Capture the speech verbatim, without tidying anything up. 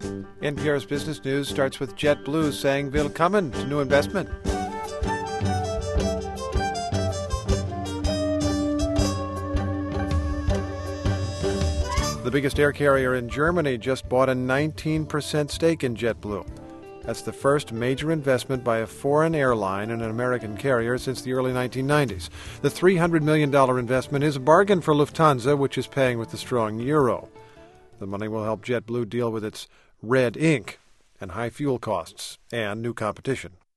N P R's Business News starts with JetBlue saying willkommen to new investment. The biggest air carrier in Germany just bought a nineteen percent stake in JetBlue. That's the first major investment by a foreign airline in an American carrier since the early nineteen nineties. The three hundred million dollars investment is a bargain for Lufthansa, which is paying with the strong euro. The money will help JetBlue deal with its red ink and high fuel costs and new competition.